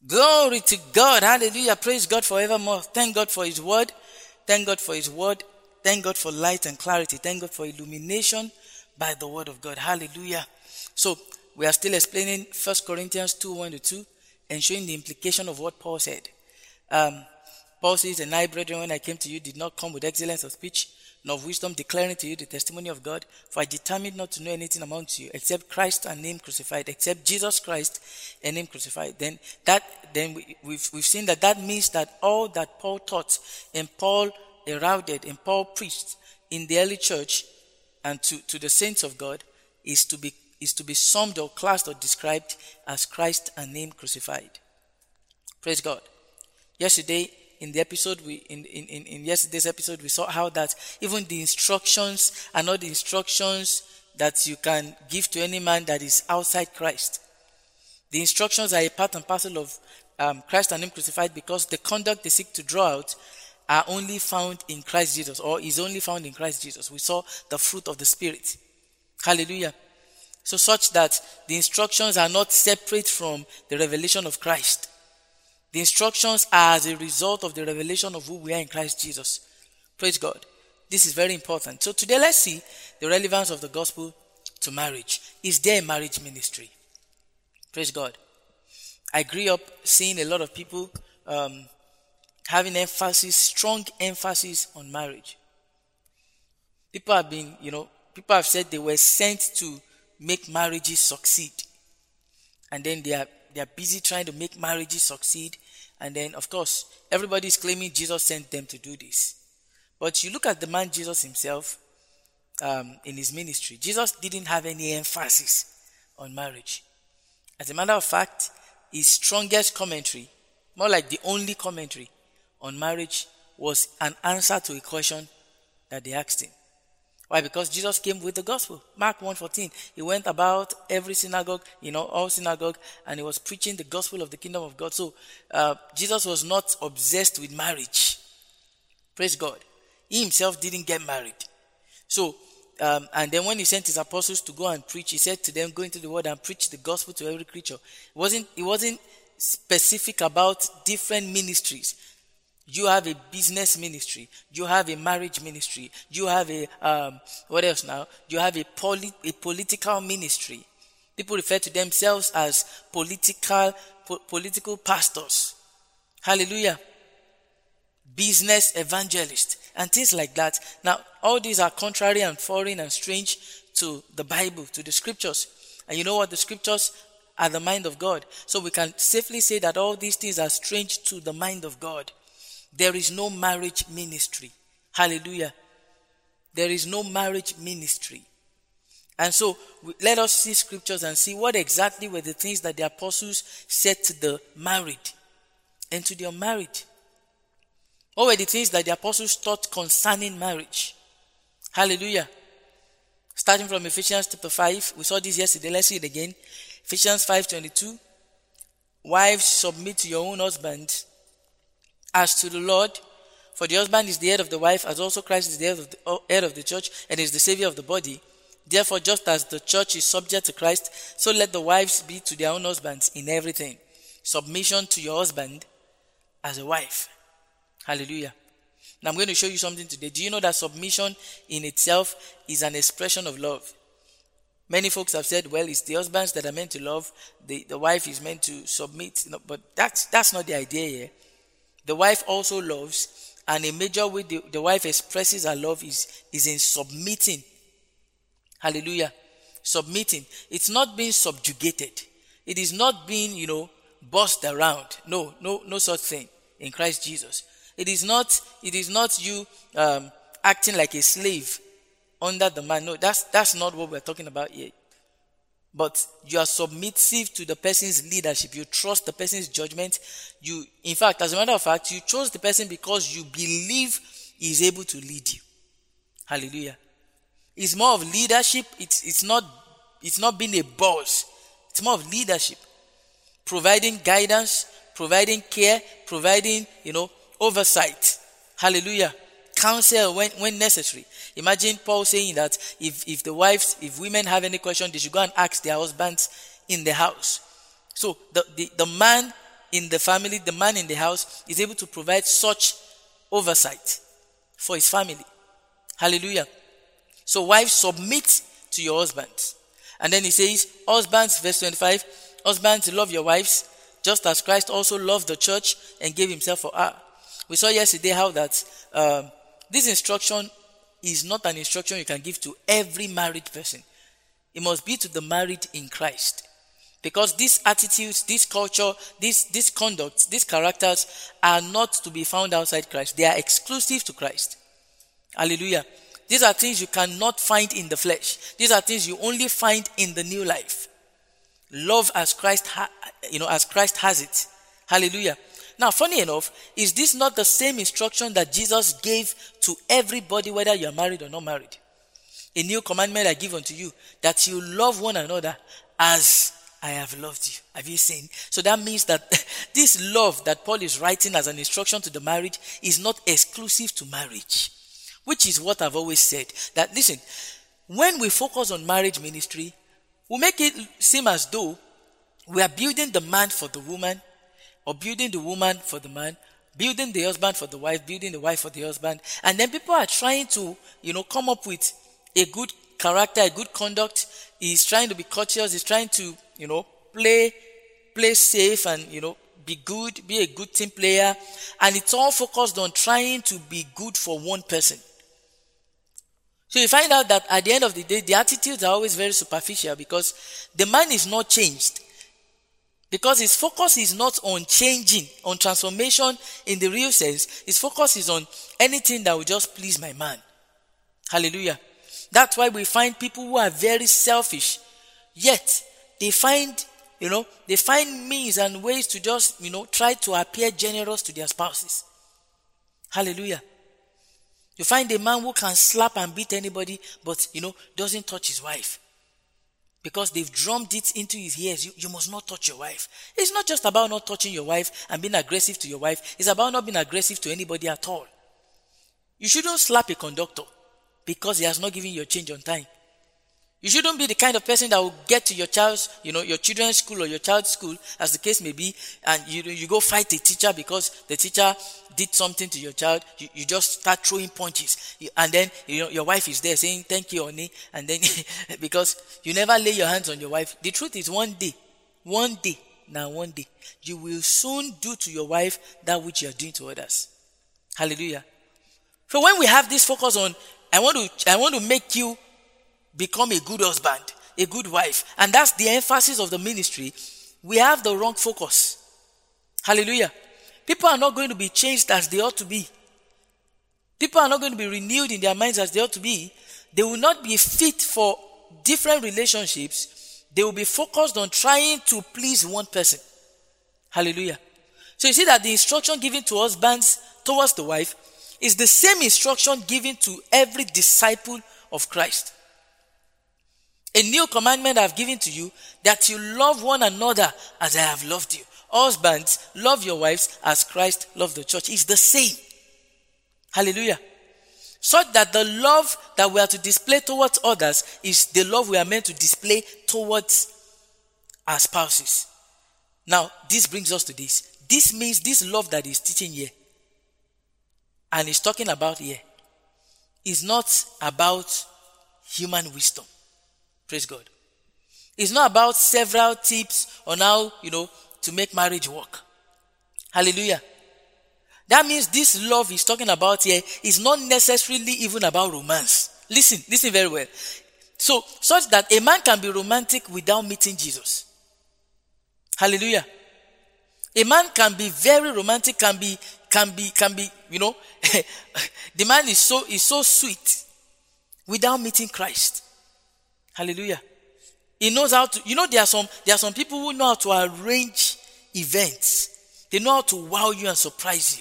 Glory to God. Hallelujah. Praise God forevermore. Thank God for His word. Thank God for His word. Thank God for light and clarity. Thank God for illumination by the word of God. Hallelujah. So we are still explaining 1 Corinthians 2:1-2 and showing the implication of what Paul said. Paul says, "And I, brethren, when I came to you, did not come with excellence of speech, nor of wisdom, declaring to you the testimony of God. For I determined not to know anything amongst you, except Christ and Him crucified, except Jesus Christ and Him crucified." We've seen that means that all that Paul taught and Paul heralded and Paul preached in the early church and to the saints of God is to be summed or classed or described as Christ and Him crucified. Praise God. Yesterday, in yesterday's episode, we saw how that even the instructions are not the instructions that you can give to any man that is outside Christ. The instructions are a part and parcel of Christ and Him crucified, because the conduct they seek to draw out are only found in Christ Jesus, or is only found in Christ Jesus. We saw the fruit of the Spirit. Hallelujah. So such that the instructions are not separate from the revelation of Christ. The instructions are as a result of the revelation of who we are in Christ Jesus. Praise God. This is very important. So today let's see the relevance of the gospel to marriage. Is there a marriage ministry? Praise God. I grew up seeing a lot of people having strong emphasis on marriage. People have said they were sent to make marriages succeed. And then they are busy trying to make marriages succeed. And then, of course, everybody is claiming Jesus sent them to do this. But you look at the man Jesus himself in his ministry. Jesus didn't have any emphasis on marriage. As a matter of fact, his strongest commentary, more like the only commentary on marriage, was an answer to a question that they asked him. Why? Because Jesus came with the gospel. Mark 1:14. He went about every synagogue, all synagogue, and he was preaching the gospel of the kingdom of God. So Jesus was not obsessed with marriage. Praise God. He himself didn't get married. So, and then when he sent his apostles to go and preach, he said to them, "Go into the world and preach the gospel to every creature." It wasn't specific about different ministries. You have a business ministry. You have a marriage ministry. You have what else now? You have a political ministry. People refer to themselves as political pastors. Hallelujah. Business evangelists and things like that. Now, all these are contrary and foreign and strange to the Bible, to the scriptures. And you know what? The scriptures are the mind of God. So we can safely say that all these things are strange to the mind of God. There is no marriage ministry. Hallelujah. There is no marriage ministry. And so let us see scriptures and see what exactly were the things that the apostles said to the married and to the unmarried. What were the things that the apostles taught concerning marriage? Hallelujah. Starting from Ephesians chapter 5. We saw this yesterday. Let's see it again. Ephesians 5:22. Wives, submit to your own husbands as to the Lord, for the husband is the head of the wife, as also Christ is the head of the church, and is the Savior of the body. Therefore, just as the church is subject to Christ, so let the wives be to their own husbands in everything. Submission to your husband as a wife. Hallelujah. Now I'm going to show you something today. Do you know that submission in itself is an expression of love? Many folks have said, well, it's the husbands that are meant to love, the wife is meant to submit. But that's not the idea here. The wife also loves, and a major way the wife expresses her love is in submitting. Hallelujah. Submitting. It's not being subjugated. It is not being, bossed around. No such thing in Christ Jesus. It is not you acting like a slave under the man. No, that's not what we're talking about here. But you are submissive to the person's leadership. You trust the person's judgment. In fact, as a matter of fact, you chose the person because you believe he is able to lead you. Hallelujah. It's more of leadership. It's not being a boss. It's more of leadership. Providing guidance, providing care, providing, oversight. Hallelujah. Counsel when necessary. Imagine Paul saying that if women have any question, they should go and ask their husbands in the house. So the man in the family, the man in the house, is able to provide such oversight for his family. Hallelujah. So wives, submit to your husbands. And then he says, husbands, verse 25, husbands, love your wives, just as Christ also loved the church and gave himself for her. We saw yesterday how that this instruction is not an instruction you can give to every married person. It must be to the married in Christ. Because these attitudes, this culture, this conduct, these characters are not to be found outside Christ. They are exclusive to Christ. Hallelujah. These are things you cannot find in the flesh. These are things you only find in the new life. Love as Christ, as Christ has it. Hallelujah. Now, funny enough, is this not the same instruction that Jesus gave to everybody, whether you are married or not married? A new commandment I give unto you, that you love one another as I have loved you. Have you seen? So that means that this love that Paul is writing as an instruction to the married is not exclusive to marriage. Which is what I've always said. That listen, when we focus on marriage ministry, we make it seem as though we are building the man for the woman, or building the woman for the man, building the husband for the wife, building the wife for the husband. And then people are trying to, come up with a good character, a good conduct. He's trying to be courteous. He's trying to, play safe and, be good, be a good team player. And it's all focused on trying to be good for one person. So you find out that at the end of the day, the attitudes are always very superficial because the man is not changed. Because his focus is not on changing, on transformation in the real sense. His focus is on anything that will just please my man. Hallelujah. That's why we find people who are very selfish. Yet, they find means and ways to just, try to appear generous to their spouses. Hallelujah. You find a man who can slap and beat anybody, but, doesn't touch his wife. Because they've drummed it into his ears. You must not touch your wife. It's not just about not touching your wife and being aggressive to your wife. It's about not being aggressive to anybody at all. You shouldn't slap a conductor because he has not given you a change on time. You shouldn't be the kind of person that will get to your child's, your children's school or your child's school, as the case may be, and you go fight a teacher because the teacher did something to your child. You just start throwing punches. And then, your wife is there saying, thank you, honey. And then, because you never lay your hands on your wife. The truth is one day, you will soon do to your wife that which you are doing to others. Hallelujah. So when we have this focus on, I want to make you become a good husband, a good wife, and that's the emphasis of the ministry, we have the wrong focus. Hallelujah. People are not going to be changed as they ought to be. People are not going to be renewed in their minds as they ought to be. They will not be fit for different relationships. They will be focused on trying to please one person. Hallelujah. So you see that the instruction given to husbands towards the wife is the same instruction given to every disciple of Christ. A new commandment I have given to you, that you love one another as I have loved you. Husbands, love your wives as Christ loved the church. It's the same. Hallelujah. Such that the love that we are to display towards others is the love we are meant to display towards our spouses. Now, this brings us to this. This means this love that he's teaching here and he's talking about here is not about human wisdom. Praise God. It's not about several tips on how, to make marriage work. Hallelujah. That means this love he's talking about here is not necessarily even about romance. Listen very well. So, such that a man can be romantic without meeting Jesus. Hallelujah. A man can be very romantic, can be, the man is so sweet without meeting Christ. Hallelujah. He knows how to, there are some people who know how to arrange events. They know how to wow you and surprise you.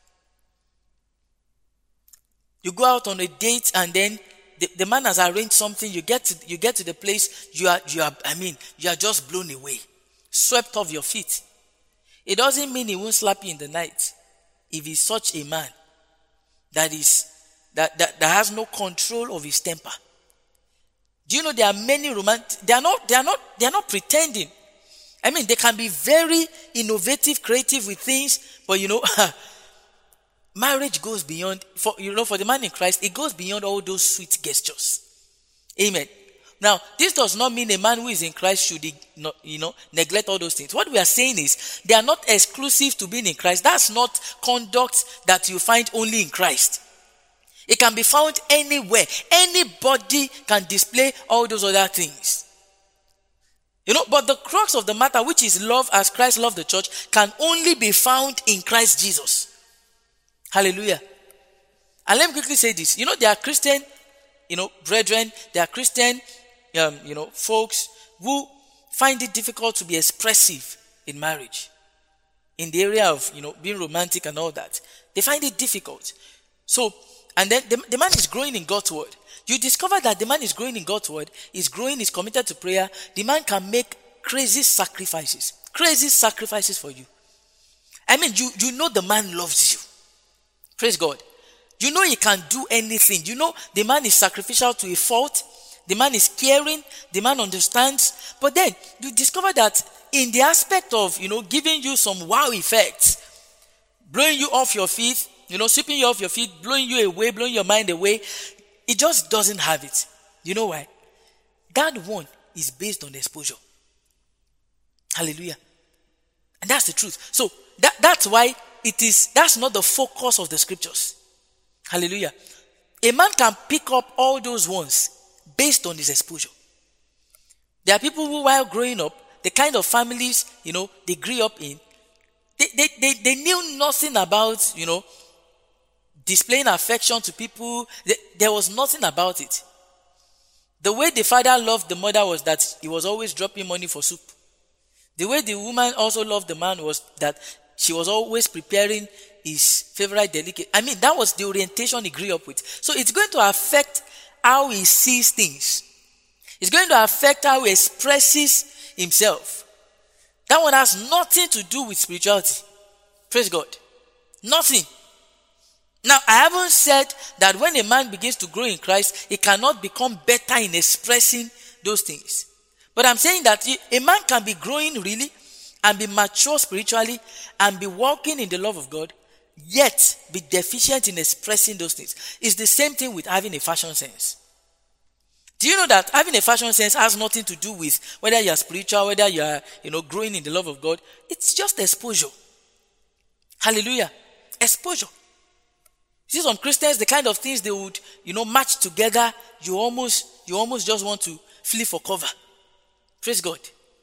You go out on a date and then the man has arranged something. You get to the place, you are just blown away, swept off your feet. It doesn't mean he won't slap you in the night if he's such a man that has no control of his temper. Do you know there are many romantic? They are not pretending. I mean, they can be very innovative, creative with things, but marriage goes beyond, for the man in Christ, it goes beyond all those sweet gestures. Amen. Now, this does not mean a man who is in Christ should, neglect all those things. What we are saying is, they are not exclusive to being in Christ. That's not conduct that you find only in Christ. It can be found anywhere. Anybody can display all those other things. But the crux of the matter, which is love as Christ loved the church, can only be found in Christ Jesus. Hallelujah. And let me quickly say this. There are Christian, brethren, there are Christian, folks who find it difficult to be expressive in marriage. In the area of, being romantic and all that. They find it difficult. So, and then the man is growing in God's word. You discover that the man is growing in God's word, is growing, is committed to prayer. The man can make crazy sacrifices for you. I mean, you know the man loves you. Praise God. You know he can do anything. You know the man is sacrificial to a fault. The man is caring. The man understands. But then you discover that in the aspect of, giving you some wow effects, blowing you off your feet, sweeping you off your feet, blowing you away, blowing your mind away, it just doesn't have it. You know why? That one is based on exposure. Hallelujah. And that's the truth. So that's why that's not the focus of the scriptures. Hallelujah. A man can pick up all those ones based on his exposure. There are people who, while growing up, the kind of families, they grew up in, they knew nothing about, displaying affection to people. There was nothing about it. The way the father loved the mother was that he was always dropping money for soup. The way the woman also loved the man was that she was always preparing his favorite delicacy. I mean, that was the orientation he grew up with. So it's going to affect how he sees things. It's going to affect how he expresses himself. That one has nothing to do with spirituality. Praise God. Nothing. Now, I haven't said that when a man begins to grow in Christ, he cannot become better in expressing those things. But I'm saying that a man can be growing really and be mature spiritually and be walking in the love of God, yet be deficient in expressing those things. It's the same thing with having a fashion sense. Do you know that having a fashion sense has nothing to do with whether you are spiritual, whether you are, growing in the love of God? It's just exposure. Hallelujah. Exposure. See, some Christians, the kind of things they would, match together, you almost just want to flee for cover. Praise God.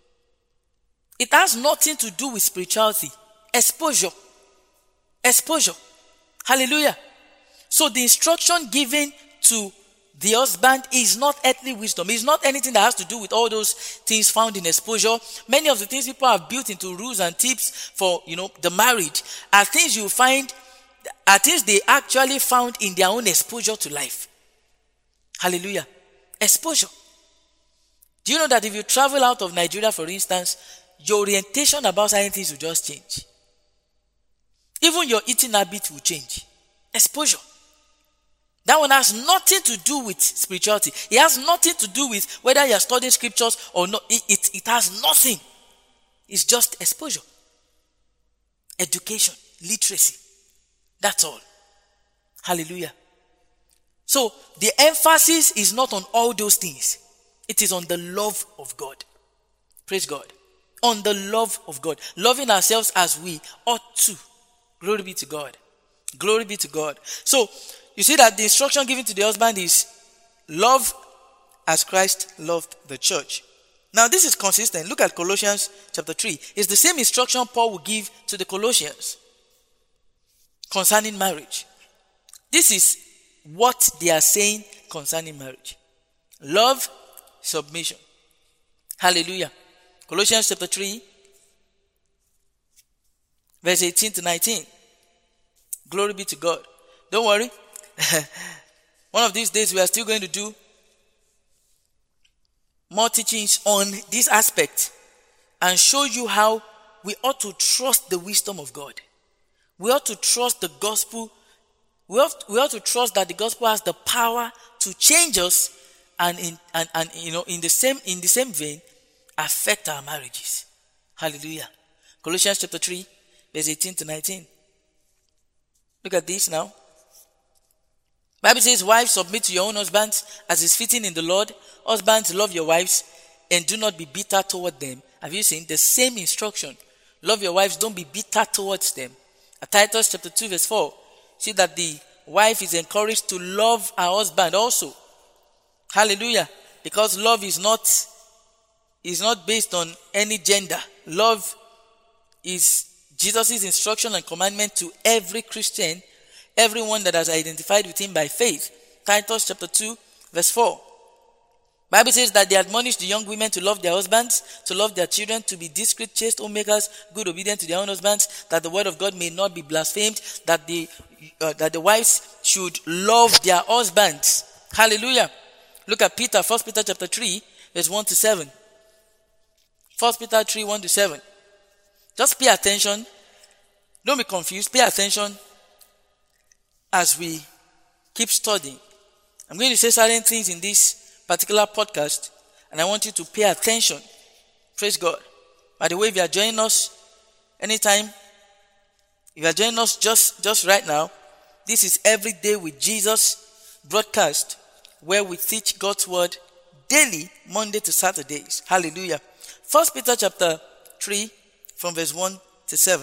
It has nothing to do with spirituality. Exposure. Exposure. Hallelujah. So the instruction given to the husband is not earthly wisdom. It's not anything that has to do with all those things found in exposure. Many of the things people have built into rules and tips for, the marriage are things you find, are things they actually found in their own exposure to life. Hallelujah. Exposure. Do you know that if you travel out of Nigeria, for instance, your orientation about certain things will just change? Even your eating habit will change. Exposure. That one has nothing to do with spirituality. It has nothing to do with whether you are studying scriptures or not. It has nothing. It's just exposure. Education. Literacy. That's all. Hallelujah. So the emphasis is not on all those things. It is on the love of God. Praise God. On the love of God. Loving ourselves as we ought to. Glory be to God. Glory be to God. So, you see that the instruction given to the husband is love as Christ loved the church. Now, this is consistent. Look at Colossians chapter 3. It's the same instruction Paul will give to the Colossians concerning marriage. This is what they are saying concerning marriage. Love, submission. Hallelujah. Colossians chapter 3, verse 18 to 19. Glory be to God. Don't worry. One of these days we are still going to do more teachings on this aspect and show you how we ought to trust the wisdom of God. We ought to trust the gospel. We ought to trust that the gospel has the power to change us and in the same vein affect our marriages. Hallelujah. Colossians chapter 3, verse 18 to 19. Look at this now. Bible says, wives, submit to your own husbands as is fitting in the Lord. Husbands, love your wives and do not be bitter toward them. Have you seen the same instruction? Love your wives, don't be bitter towards them. At Titus chapter 2, verse 4, see that the wife is encouraged to love her husband also. Hallelujah. Because love is not based on any gender. Love is Jesus' instruction and commandment to every Christian, everyone that has identified with him by faith. Titus chapter 2, verse 4. Bible says that they admonish the young women to love their husbands, to love their children, to be discreet, chaste, homemakers, good, obedient to their own husbands, that the word of God may not be blasphemed, that the wives should love their husbands. Hallelujah. Look at Peter, 1 Peter chapter 3, verse 1 to 7. 1 Peter 3, 1 to 7. Just pay attention. Don't be confused. Pay attention as we keep studying. I'm going to say certain things in this particular podcast, and I want you to pay attention. Praise God. By the way, if you are joining us anytime, if you are joining us just right now, this is Every Day with Jesus broadcast, where we teach God's word daily, Monday to Saturdays. Hallelujah. 1 Peter chapter 3, from verse 1 to 7.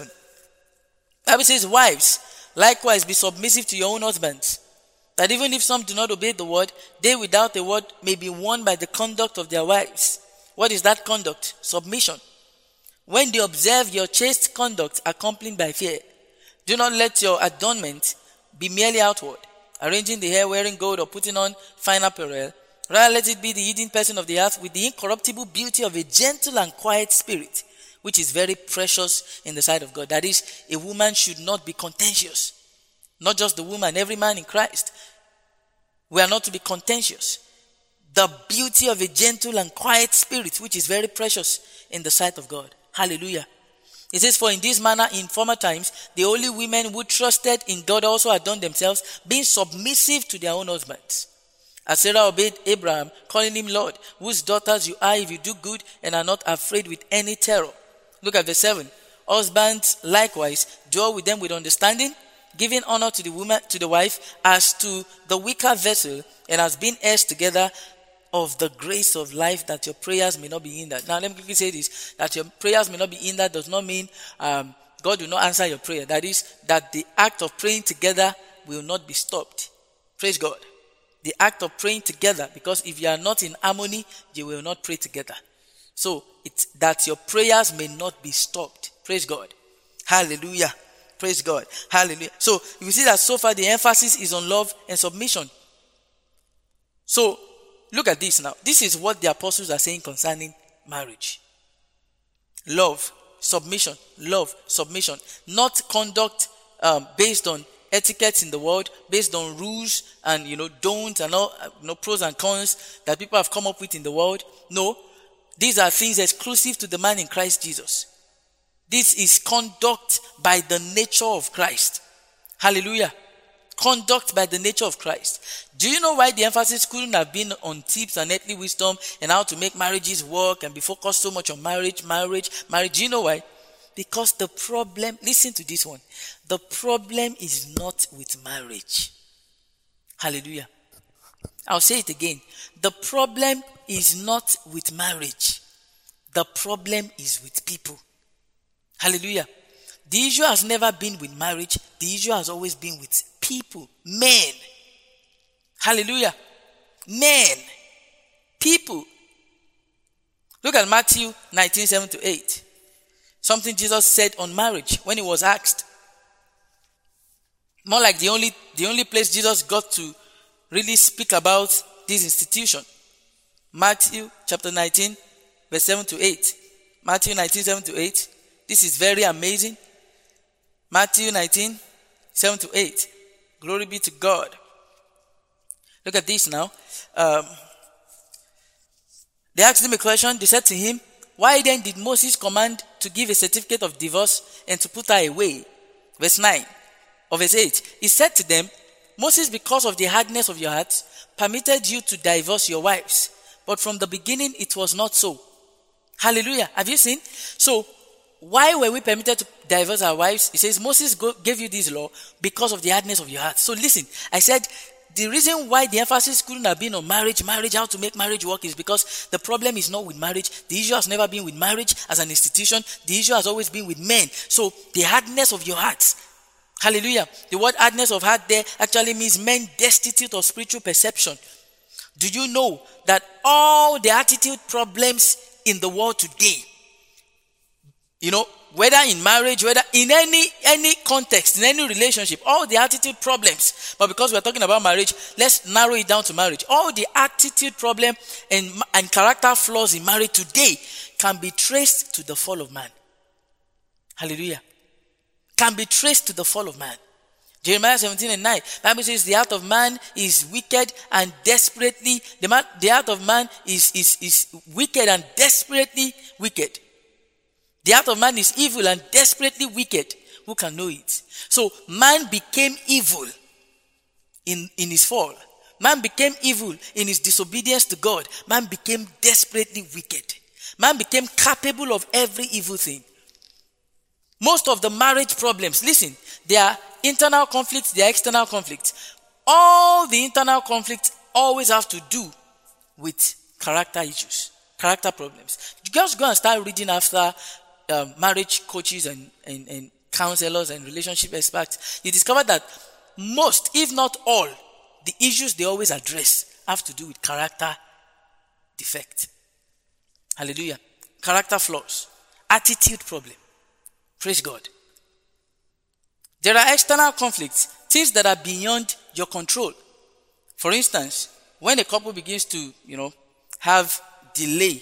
The Bible says, wives, likewise be submissive to your own husbands, that even if some do not obey the word, they without the word may be won by the conduct of their wives. What is that conduct? Submission. When they observe your chaste conduct accompanied by fear, do not let your adornment be merely outward, arranging the hair, wearing gold, or putting on fine apparel. Rather, let it be the hidden person of the heart with the incorruptible beauty of a gentle and quiet spirit, which is very precious in the sight of God. That is, a woman should not be contentious. Not just the woman, every man in Christ. We are not to be contentious. The beauty of a gentle and quiet spirit, which is very precious in the sight of God. Hallelujah. It says, for in this manner in former times, the holy women who trusted in God also adorned themselves, being submissive to their own husbands. As Sarah obeyed Abraham, calling him Lord, whose daughters you are if you do good and are not afraid with any terror. Look at verse 7. Husbands likewise dwell with them with understanding, giving honor to the woman, to the wife, as to the weaker vessel, and as being heirs together of the grace of life, that your prayers may not be hindered. Now let me quickly say this, that your prayers may not be hindered does not mean God will not answer your prayer. That is, that the act of praying together will not be stopped. Praise God. The act of praying together, because if you are not in harmony, you will not pray together. So it's that your prayers may not be stopped. Praise God. Hallelujah. Praise God. Hallelujah. So you see that so far the emphasis is on love and submission. So look at this now. This is what the apostles are saying concerning marriage. Love, submission, love, submission. Not conduct based on etiquettes in the world, based on rules and don'ts and all pros and cons that people have come up with in the world. No, these are things exclusive to the man in Christ Jesus. This is conduct by the nature of Christ. Hallelujah. Conduct by the nature of Christ. Do you know why the emphasis couldn't have been on tips and earthly wisdom and how to make marriages work and be focused so much on marriage? Do you know why? Because the problem, listen to this one, the problem is not with marriage. Hallelujah. I'll say it again. The problem is not with marriage. The problem is with people. Hallelujah. The issue has never been with marriage. The issue has always been with people. Men. Hallelujah. Men. People. Look at Matthew 19, 7 to 8. Something Jesus said on marriage when he was asked. More like the only place Jesus got to really speak about this institution. Matthew chapter 19, verse 7 to 8. Matthew 19, 7 to 8. This is very amazing. Matthew 19, 7 to 8. Glory be to God. Look at this now. They asked him a question. They said to him, why then did Moses command to give a certificate of divorce and to put her away? Verse 9 or verse 8. He said to them, Moses, because of the hardness of your hearts, permitted you to divorce your wives. But from the beginning, it was not so. Hallelujah. Have you seen? So, why were we permitted to divorce our wives? He says, Moses gave you this law because of the hardness of your heart. So listen, I said, the reason why the emphasis couldn't have been on marriage, how to make marriage work, is because the problem is not with marriage. The issue has never been with marriage as an institution. The issue has always been with men. So the hardness of your heart. Hallelujah. The word hardness of heart there actually means men destitute of spiritual perception. Do you know that all the attitude problems in the world today, whether in marriage, whether in any context, in any relationship, all the attitude problems, but because we're talking about marriage, let's narrow it down to marriage. All the attitude problem and character flaws in marriage today can be traced to the fall of man. Hallelujah. Can be traced to the fall of man. Jeremiah 17:9, Bible says the heart of man is wicked and desperately, the heart of man is wicked and desperately wicked. The heart of man is evil and desperately wicked. Who can know it? So man became evil in his fall. Man became evil in his disobedience to God. Man became desperately wicked. Man became capable of every evil thing. Most of the marriage problems, listen, they are internal conflicts, they are external conflicts. All the internal conflicts always have to do with character issues, character problems. Just go and start reading after marriage coaches and counselors and relationship experts. You discover that most, if not all, the issues they always address have to do with character defect. Hallelujah. Character flaws, attitude problem. Praise God. There are external conflicts, things that are beyond your control. For instance, when a couple begins to, have delay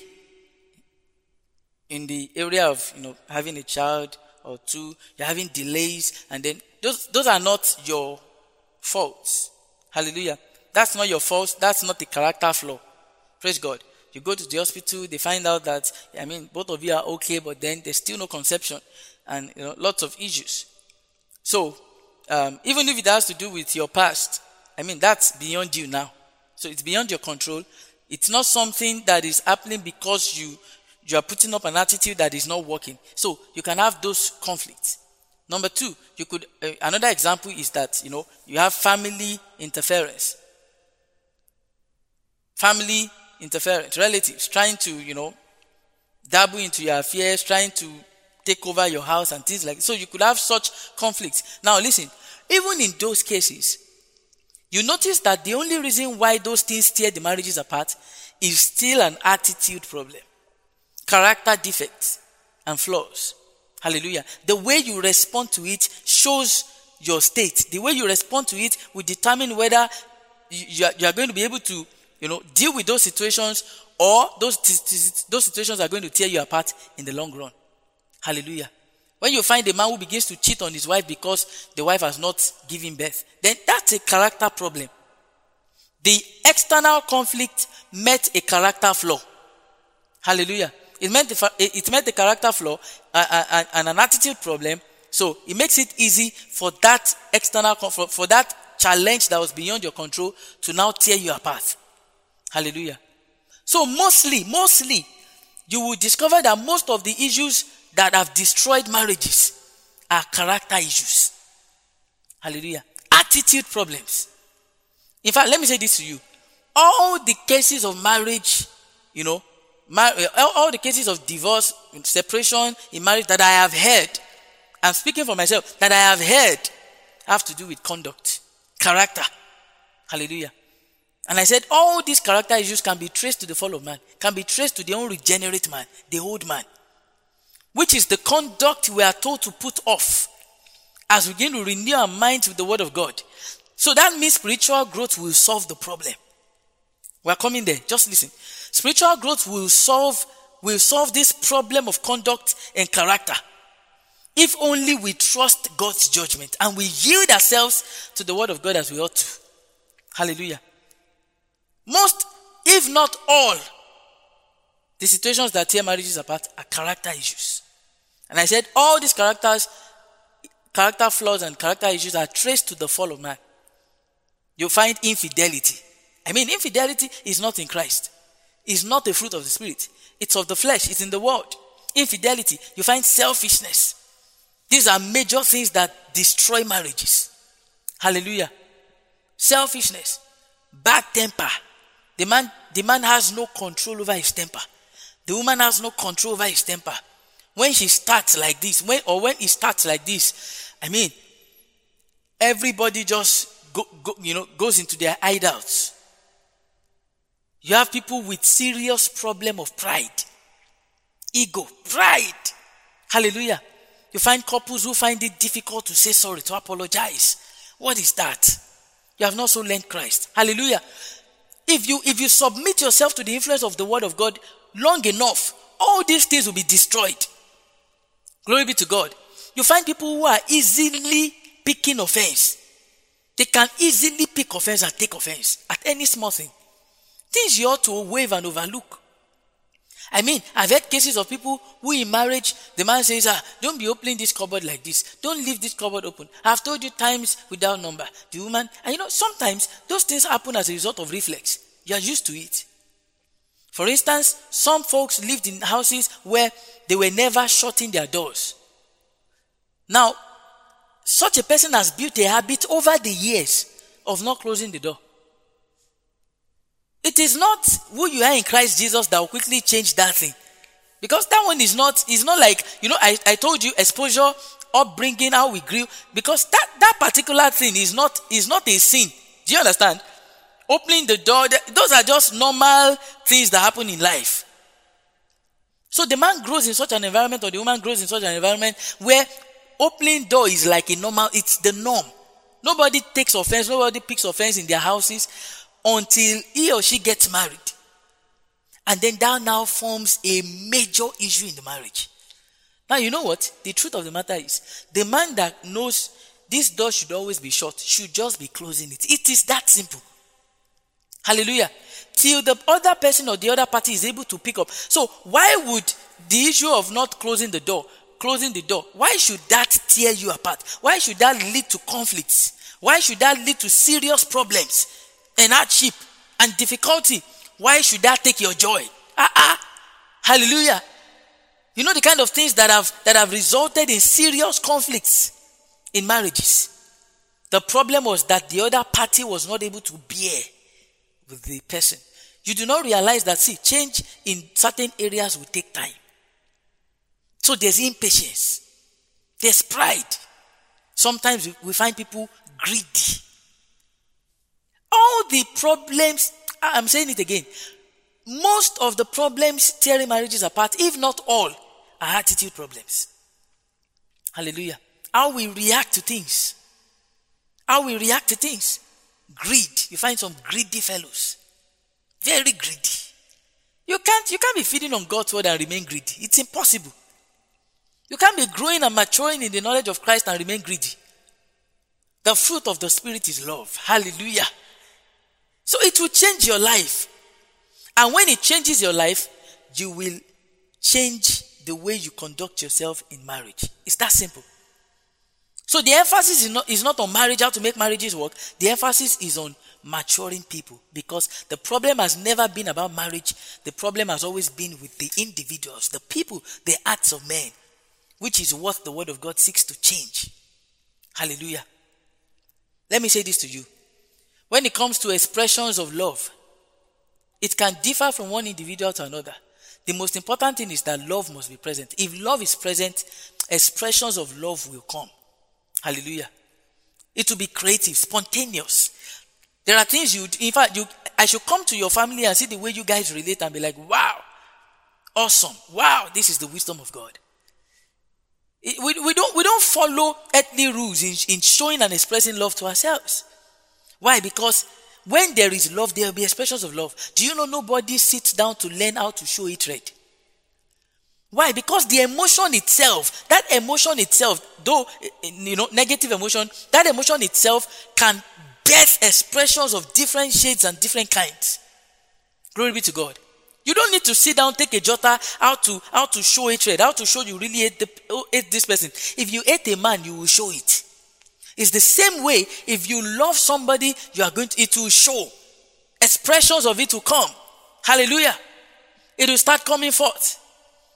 in the area of, having a child or two, you're having delays, and then those are not your faults. Hallelujah. That's not your fault. That's not the character flaw. Praise God. You go to the hospital, they find out that, both of you are okay, but then there's still no conception and, lots of issues. So, even if it has to do with your past, that's beyond you now. So it's beyond your control. It's not something that is happening because you are putting up an attitude that is not working. So you can have those conflicts. Number two, another example is that, you have family interference. Family interference, relatives trying to, dabble into your affairs, trying to take over your house and things like that. So you could have such conflicts. Now listen, even in those cases, you notice that the only reason why those things tear the marriages apart is still an attitude problem, character defects and flaws. Hallelujah. The way you respond to it shows your state. The way you respond to it will determine whether you are going to be able to, deal with those situations, or those situations are going to tear you apart in the long run. Hallelujah. When you find a man who begins to cheat on his wife because the wife has not given birth, then that's a character problem. The external conflict met a character flaw. Hallelujah. It met a character flaw and an attitude problem. So it makes it easy for that for that challenge that was beyond your control to now tear you apart. Hallelujah. So mostly, you will discover that most of the issues that have destroyed marriages are character issues. Hallelujah. Attitude problems. In fact, let me say this to you. All the cases of marriage, all the cases of divorce, separation in marriage that I have heard, I'm speaking for myself, that I have heard have to do with conduct, character. Hallelujah. And I said all these character issues can be traced to the fall of man, can be traced to the unregenerate man, the old man, which is the conduct we are told to put off as we begin to renew our minds with the word of God. So that means spiritual growth will solve the problem. We are coming there. Just listen. Spiritual growth will solve this problem of conduct and character if only we trust God's judgment and we yield ourselves to the word of God as we ought to. Hallelujah. Most, if not all, the situations that tear marriages apart are character issues. And I said all these character flaws and character issues are traced to the fall of man. You'll find infidelity. Infidelity is not in Christ. It's not a fruit of the Spirit. It's of the flesh. It's in the world. infidelity, you find selfishness. These are major things that destroy marriages. Hallelujah. Selfishness, bad temper. The man has no control over his temper. The woman has no control over his temper. When she starts like this, when he starts like this, everybody just goes into their idols. You have people with serious problem of pride, ego, pride. Hallelujah. You find couples who find it difficult to say sorry, to apologize. What is that? You have not so learned Christ. Hallelujah. If you submit yourself to the influence of the word of God long enough, all these things will be destroyed. Glory be to God. You find people who are easily picking offense. They can easily pick offense and take offense at any small thing. Things you ought to waive and overlook. I've heard cases of people who in marriage, the man says, don't be opening this cupboard like this. Don't leave this cupboard open. I've told you times without number. The woman, and sometimes those things happen as a result of reflex. You are used to it. For instance, some folks lived in houses where they were never shutting their doors. Now, such a person has built a habit over the years of not closing the door. It is not who you are in Christ Jesus that will quickly change that thing. Because that one is not like, I told you exposure, upbringing, how we grew. Because that particular thing is not a sin. Do you understand? Opening the door, those are just normal things that happen in life. So the man grows in such an environment, or the woman grows in such an environment where opening door is like it's the norm. Nobody takes offense, nobody picks offense in their houses until he or she gets married. And then that now forms a major issue in the marriage. Now, you know what? The truth of the matter is, the man that knows this door should always be shut should just be closing it. It is that simple. Hallelujah. Till the other person or the other party is able to pick up. So why would the issue of not closing the door, why should that tear you apart? Why should that lead to conflicts? Why should that lead to serious problems and hardship and difficulty? Why should that take your joy? Hallelujah. You know the kind of things that have resulted in serious conflicts in marriages. The problem was that the other party was not able to bear with the person. You do not realize that, change in certain areas will take time. So there's impatience. There's pride. Sometimes we find people greedy. All the problems, I'm saying it again, most of the problems tearing marriages apart, if not all, are attitude problems. Hallelujah. How we react to things. Greed. You find some greedy fellows. Very greedy. You can't be feeding on God's word and remain greedy. It's impossible. You can't be growing and maturing in the knowledge of Christ and remain greedy. The fruit of the Spirit is love. Hallelujah. So it will change your life. And when it changes your life, you will change the way you conduct yourself in marriage. It's that simple. So the emphasis is not on marriage, how to make marriages work. The emphasis is on maturing people. Because the problem has never been about marriage. The problem has always been with the individuals, the people, the acts of men. Which is what the word of God seeks to change. Hallelujah. Let me say this to you. When it comes to expressions of love, it can differ from one individual to another. The most important thing is that love must be present. If love is present, expressions of love will come. Hallelujah. It will be creative, spontaneous. There are things I should come to your family and see the way you guys relate and be like, wow, awesome. Wow, this is the wisdom of God. We don't follow earthly rules in showing and expressing love to ourselves. Why? Because when there is love, there will be expressions of love. Do you know nobody sits down to learn how to show hatred? Why? Because the emotion itself, though, negative emotion, that emotion itself can birth expressions of different shades and different kinds. Glory be to God. You don't need to sit down, take a jotter, how to show hatred, how to show you really hate this person. If you hate a man, you will show it. It's the same way, if you love somebody, it will show. Expressions of it will come. Hallelujah. It will start coming forth.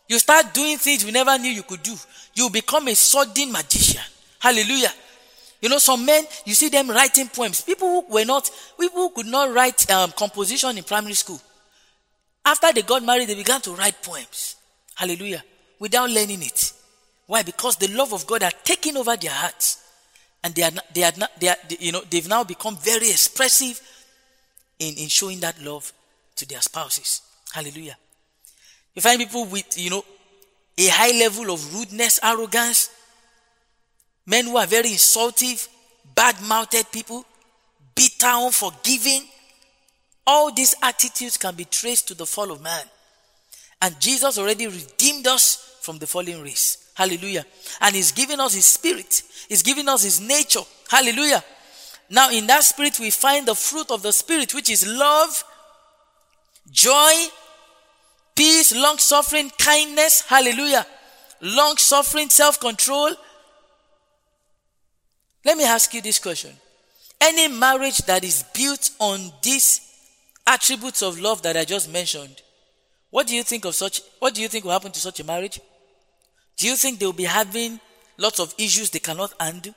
You start doing things you never knew you could do. You become a sudden magician. Hallelujah. Some men, you see them writing poems. People who could not write composition in primary school. After they got married, they began to write poems. Hallelujah. Without learning it. Why? Because the love of God had taken over their hearts. And they've now become very expressive in showing that love to their spouses. Hallelujah. You find people with, a high level of rudeness, arrogance, men who are very insultive, bad-mouthed people, bitter, unforgiving. All these attitudes can be traced to the fall of man. And Jesus already redeemed us from the fallen race. Hallelujah. And he's given us his spirit. He's given us his nature. Hallelujah. Now in that spirit we find the fruit of the spirit, which is love, joy, peace, long-suffering, kindness. Hallelujah. Long-suffering, self-control. Let me ask you this question. Any marriage that is built on these attributes of love that I just mentioned, what do you think will happen to such a marriage? Do you think they'll be having lots of issues they cannot undo?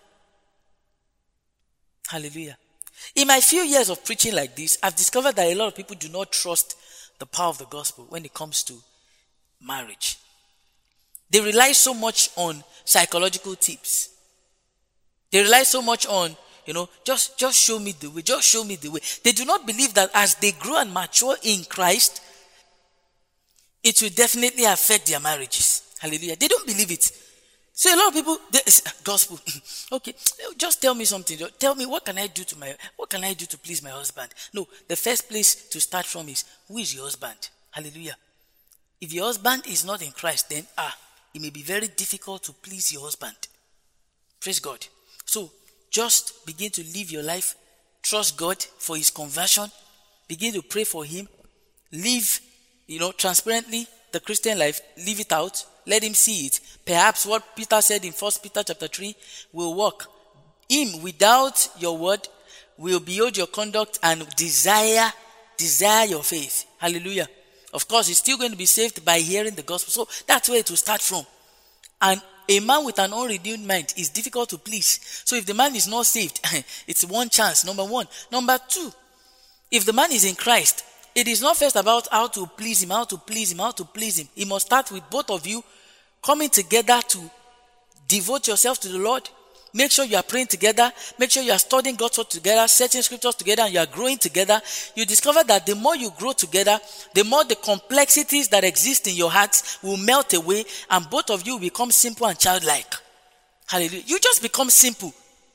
Hallelujah. In my few years of preaching like this, I've discovered that a lot of people do not trust the power of the gospel when it comes to marriage. They rely so much on psychological tips. They rely so much on, just show me the way, just show me the way. They do not believe that as they grow and mature in Christ, it will definitely affect their marriages. Hallelujah. They don't believe it. So a lot of people, gospel, okay, just tell me something. Tell me what can I do to please my husband? No, the first place to start from is, who is your husband? Hallelujah. If your husband is not in Christ, then it may be very difficult to please your husband. Praise God. So just begin to live your life. Trust God for his conversion. Begin to pray for him. Live, transparently the Christian life. Live it out. Let him see it. Perhaps what Peter said in 1 Peter chapter 3 will work. Him, without your word, will behold your conduct and desire your faith. Hallelujah. Of course, he's still going to be saved by hearing the gospel. So that's where it will start from. And a man with an unrenewed mind is difficult to please. So if the man is not saved, it's one chance, number one. Number two, if the man is in Christ, it is not first about how to please him. It must start with both of you coming together to devote yourself to the Lord. Make sure you are praying together. Make sure you are studying God's word together, searching scriptures together, and you are growing together. You discover that the more you grow together, the more the complexities that exist in your hearts will melt away, and both of you will become simple and childlike. Hallelujah. You just become simple.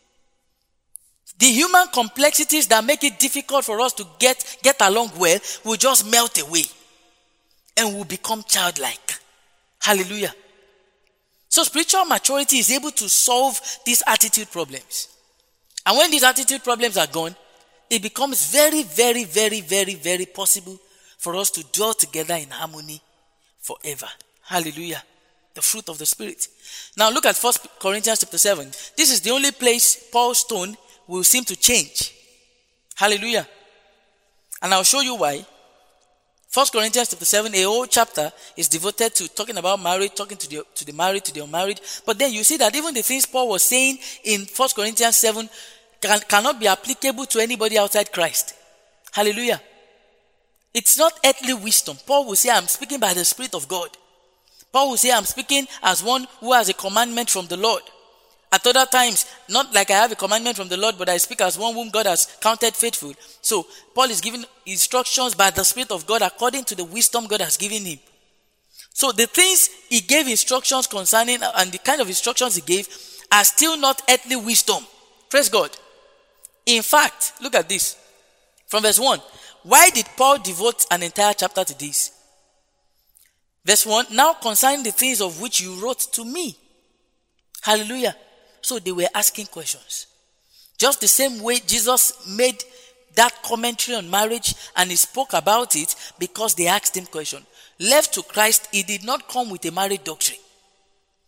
The human complexities that make it difficult for us to get along well will just melt away and will become childlike. Hallelujah. So spiritual maturity is able to solve these attitude problems. And when these attitude problems are gone, it becomes very, very, very, very, very possible for us to dwell together in harmony forever. Hallelujah. The fruit of the Spirit. Now look at 1 Corinthians chapter 7. This is the only place Paul's tone will seem to change. Hallelujah. And I'll show you why. 1 Corinthians chapter 7, a whole chapter is devoted to talking about marriage, talking to the married, to the unmarried. But then you see that even the things Paul was saying in 1 Corinthians 7 cannot be applicable to anybody outside Christ. Hallelujah. It's not earthly wisdom. Paul will say, I'm speaking by the Spirit of God. Paul will say, I'm speaking as one who has a commandment from the Lord. At other times, not like I have a commandment from the Lord, but I speak as one whom God has counted faithful. So, Paul is giving instructions by the Spirit of God according to the wisdom God has given him. So, the things he gave instructions concerning and the kind of instructions he gave are still not earthly wisdom. Praise God. In fact, look at this. From verse 1. Why did Paul devote an entire chapter to this? Verse 1. Now concerning the things of which you wrote to me. Hallelujah. So they were asking questions. Just the same way Jesus made that commentary on marriage and he spoke about it because they asked him questions. Left to Christ, he did not come with a marriage doctrine.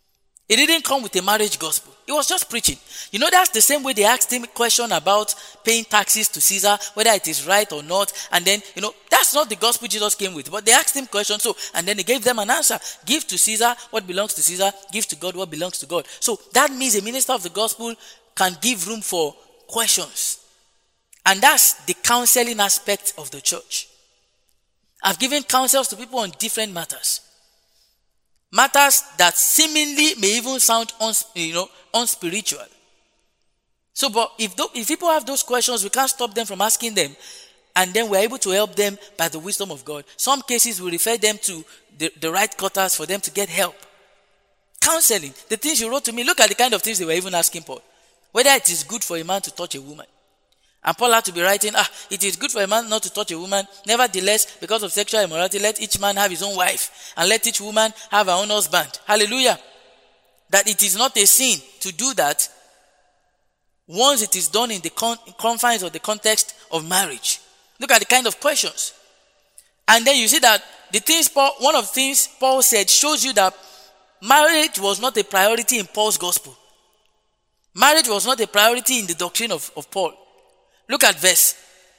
He didn't come with a marriage gospel. He was just preaching. You know, that's the same way they asked him a question about paying taxes to Caesar, whether it is right or not. And then, that's not the gospel Jesus came with. But they asked him questions, and then he gave them an answer. Give to Caesar what belongs to Caesar. Give to God what belongs to God. So that means a minister of the gospel can give room for questions. And that's the counseling aspect of the church. I've given counsels to people on different matters. Matters that seemingly may even sound unspiritual. So, but if people have those questions, we can't stop them from asking them. And then we're able to help them by the wisdom of God. Some cases we refer them to the right quarters for them to get help. Counseling, the things you wrote to me, look at the kind of things they were even asking Paul. Whether it is good for a man to touch a woman. And Paul had to be writing, it is good for a man not to touch a woman. Nevertheless, because of sexual immorality, let each man have his own wife. And let each woman have her own husband. Hallelujah. That it is not a sin to do that once it is done in the confines or the context of marriage. Look at the kind of questions. And then you see that one of the things Paul said shows you that marriage was not a priority in Paul's gospel. Marriage was not a priority in the doctrine of Paul. Look at verse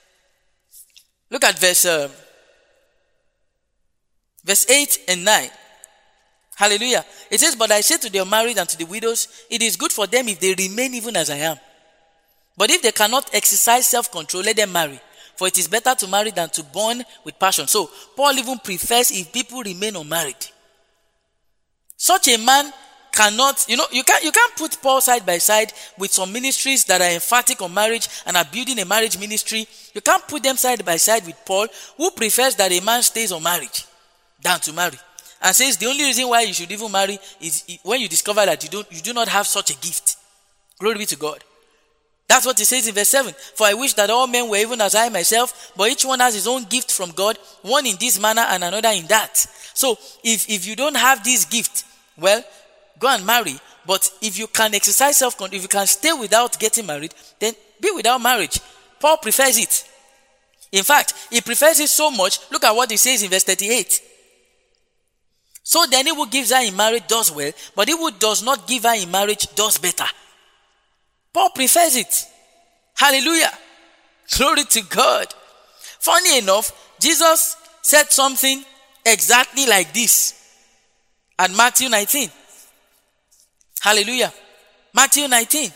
8 and 9. Hallelujah. It says, but I say to the unmarried and to the widows, it is good for them if they remain even as I am. But if they cannot exercise self-control, let them marry. For it is better to marry than to burn with passion. So, Paul even prefers if people remain unmarried. Such a man cannot, you can't put Paul side by side with some ministries that are emphatic on marriage and are building a marriage ministry. You can't put them side by side with Paul, who prefers that a man stays on marriage than to marry. And says the only reason why you should even marry is when you discover that you do not have such a gift. Glory be to God. That's what he says in verse 7. For I wish that all men were even as I myself, but each one has his own gift from God, one in this manner and another in that. So, if you don't have this gift, well, go and marry. But if you can exercise self-control, if you can stay without getting married, then be without marriage. Paul prefers it. In fact, he prefers it so much. Look at what he says in verse 38. So then he who gives her in marriage does well, but he who does not give her in marriage does better. Paul prefers it. Hallelujah. Glory to God. Funny enough, Jesus said something exactly like this at Matthew 19. Hallelujah. Matthew 19.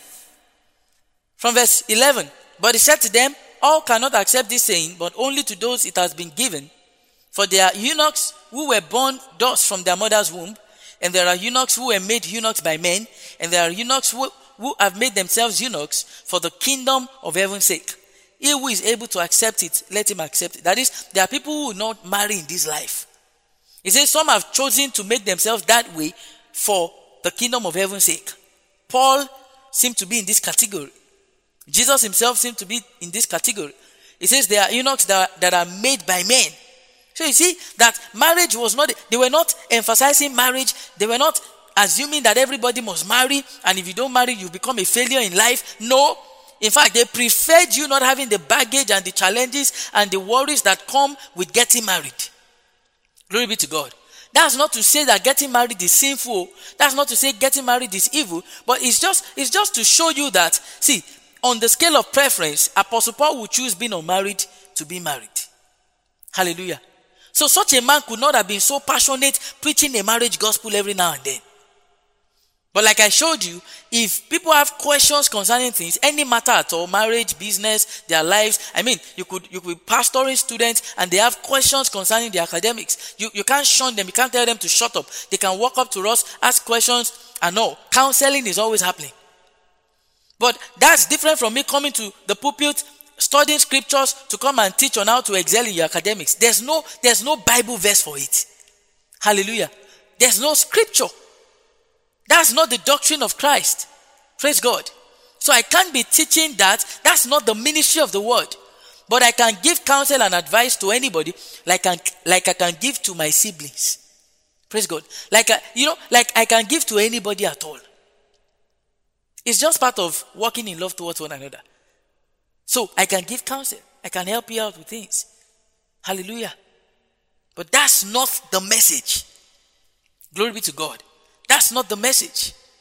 From verse 11. But he said to them, all cannot accept this saying, but only to those it has been given. For there are eunuchs who were born thus from their mother's womb, and there are eunuchs who were made eunuchs by men, and there are eunuchs who have made themselves eunuchs for the kingdom of heaven's sake. He who is able to accept it, let him accept it. That is, there are people who will not marry in this life. He says some have chosen to make themselves that way for the kingdom of heaven's sake. Paul seemed to be in this category. Jesus himself seemed to be in this category. He says there are eunuchs that are made by men. So you see that marriage was not, they were not emphasizing marriage. They were not assuming that everybody must marry, and if you don't marry, you become a failure in life. No. In fact, they preferred you not having the baggage and the challenges and the worries that come with getting married. Glory be to God. That's not to say that getting married is sinful. That's not to say getting married is evil. But it's just to show you that, see, on the scale of preference, Apostle Paul would choose being unmarried to be married. Hallelujah. So such a man could not have been so passionate preaching a marriage gospel every now and then. But like I showed you, if people have questions concerning things, any matter at all, marriage, business, their lives, you could be pastoring students and they have questions concerning their academics. You can't shun them. You can't tell them to shut up. They can walk up to us, ask questions, and no. Counseling is always happening. But that's different from me coming to the pulpit, studying scriptures to come and teach on how to excel in your academics. There's no Bible verse for it. Hallelujah. There's no scripture. That's not the doctrine of Christ. Praise God. So I can't be teaching that. That's not the ministry of the word. But I can give counsel and advice to anybody like I can give to my siblings. Praise God. Like I can give to anybody at all. It's just part of walking in love towards one another. So I can give counsel. I can help you out with things. Hallelujah. But that's not the message. Glory be to God. That's not the message.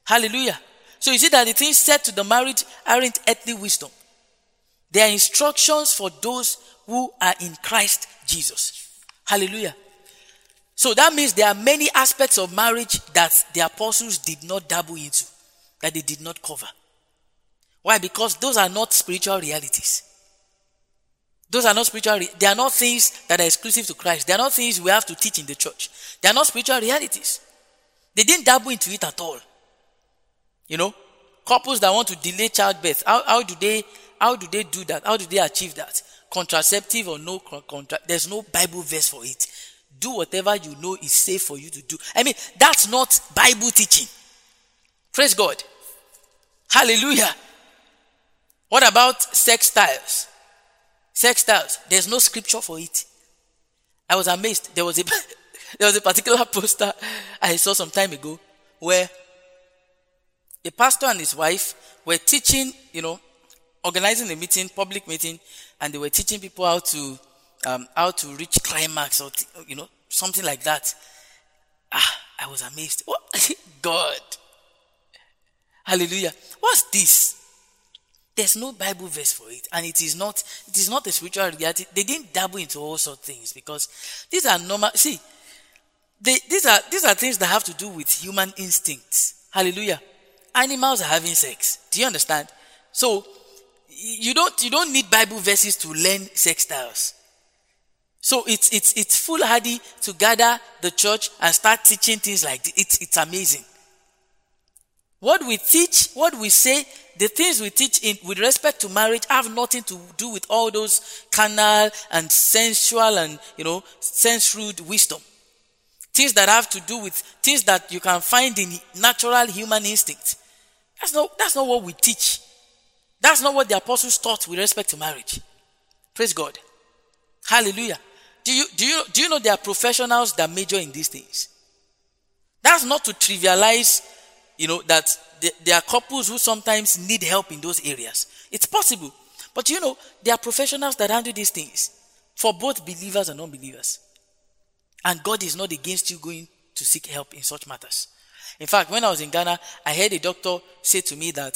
Hallelujah. So you see that the things said to the marriage aren't earthly wisdom. They are instructions for those who are in Christ Jesus. Hallelujah. So that means there are many aspects of marriage that the apostles did not dabble into, that they did not cover. Why? Because those are not spiritual realities. Those are not spiritual. They are not things that are exclusive to Christ. They are not things we have to teach in the church. They are not spiritual realities. They didn't dabble into it at all. You know, couples that want to delay childbirth, how do they do that? How do they achieve that? Contraceptive or no there's no Bible verse for it. Do whatever you know is safe for you to do. I mean, that's not Bible teaching. Praise God. Hallelujah. What about sex styles? Sex styles. There's no scripture for it. I was amazed. There was a particular poster I saw some time ago where a pastor and his wife were teaching, organizing a meeting, public meeting, and they were teaching people how to reach climax or something like that. I was amazed. What? God. Hallelujah. What's this? There's no Bible verse for it, and it is not a spiritual reality. They didn't dabble into all sorts of things because these are normal. See, these are things that have to do with human instincts. Hallelujah. Animals are having sex. Do you understand? So you don't need Bible verses to learn sex styles. So it's foolhardy to gather the church and start teaching things like this. It's amazing. What we teach, what we say, the things we teach with respect to marriage have nothing to do with all those carnal and sensual and sense-ruled wisdom. Things that have to do with things that you can find in natural human instinct. That's not what we teach. That's not what the apostles taught with respect to marriage. Praise God. Hallelujah. Do you know there are professionals that major in these things? That's not to trivialize, that there are couples who sometimes need help in those areas. It's possible. But there are professionals that handle these things for both believers and unbelievers. And God is not against you going to seek help in such matters. In fact, when I was in Ghana, I heard a doctor say to me that,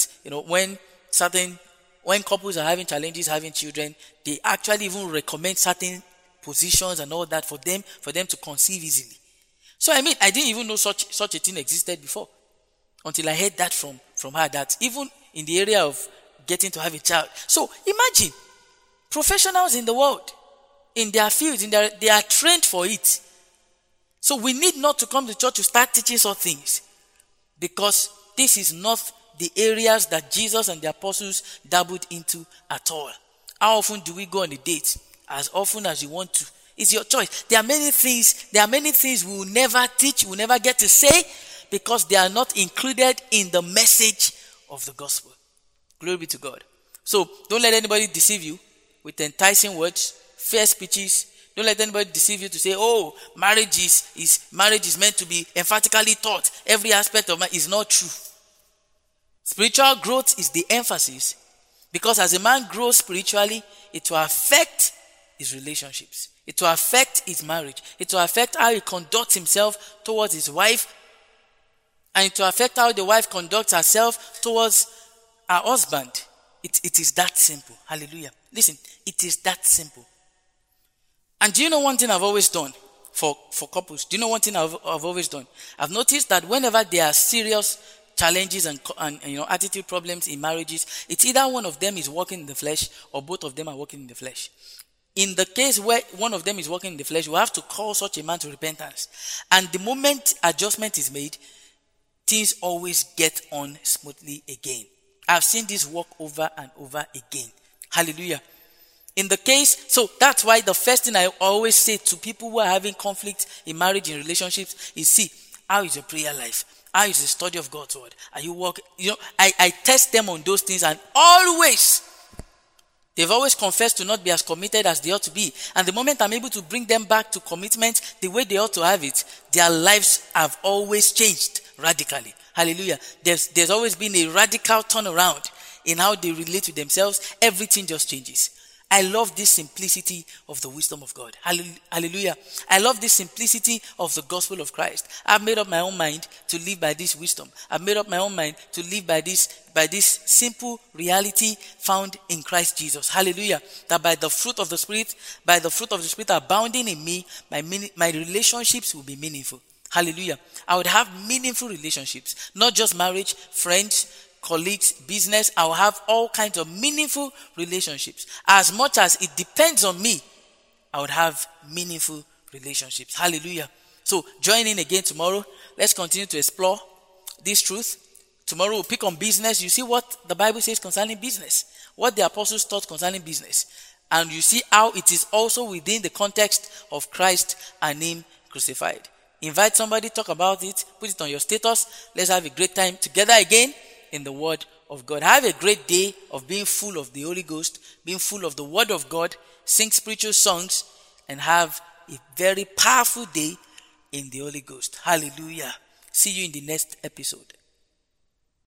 when couples are having challenges having children, they actually even recommend certain positions and all that for them to conceive easily. So I didn't even know such a thing existed before until I heard that from her, that even in the area of getting to have a child. So imagine professionals in the world, in their fields, they are trained for it. So we need not to come to church to start teaching such things, because this is not the areas that Jesus and the apostles dabbled into at all. How often do we go on a date? As often as you want to. It's your choice. There are many things we will never teach, we will never get to say, because they are not included in the message of the gospel. Glory be to God. So don't let anybody deceive you with enticing words, fair speeches. Don't let anybody deceive you to say, marriage is meant to be emphatically taught. Every aspect of it is not true. Spiritual growth is the emphasis, because as a man grows spiritually, it will affect his relationships. It will affect his marriage. It will affect how he conducts himself towards his wife, and it will affect how the wife conducts herself towards her husband. It is that simple. Hallelujah. Listen, it is that simple. And do you know one thing I've always done for couples? Do you know one thing I've always done? I've noticed that whenever there are serious challenges and attitude problems in marriages, it's either one of them is walking in the flesh or both of them are walking in the flesh. In the case where one of them is walking in the flesh, we have to call such a man to repentance. And the moment adjustment is made, things always get on smoothly again. I've seen this work over and over again. Hallelujah. In the case, so that's why the first thing I always say to people who are having conflict in marriage, in relationships, is see, how is your prayer life? How is the study of God's word? Are you working? I test them on those things, and they've always confessed to not be as committed as they ought to be. And the moment I'm able to bring them back to commitment the way they ought to have it, their lives have always changed radically. Hallelujah. There's always been a radical turnaround in how they relate to themselves. Everything just changes. I love this simplicity of the wisdom of God. Hallelujah. I love this simplicity of the gospel of Christ. I've made up my own mind to live by this wisdom. I've made up my own mind to live by this simple reality found in Christ Jesus. Hallelujah. That by the fruit of the Spirit abounding in me, my relationships will be meaningful. Hallelujah. I would have meaningful relationships, not just marriage, friends, colleagues, business. I will have all kinds of meaningful relationships. As much as it depends on me, I would have meaningful relationships. Hallelujah. So join in again tomorrow. Let's continue to explore this truth. Tomorrow we'll pick on business. You see what the Bible says concerning business, what the apostles taught concerning business. And you see how it is also within the context of Christ and Him crucified. Invite somebody, talk about it, put it on your status. Let's have a great time together again in the Word of God. Have a great day of being full of the Holy Ghost, being full of the Word of God, sing spiritual songs, and have a very powerful day in the Holy Ghost. Hallelujah. See you in the next episode.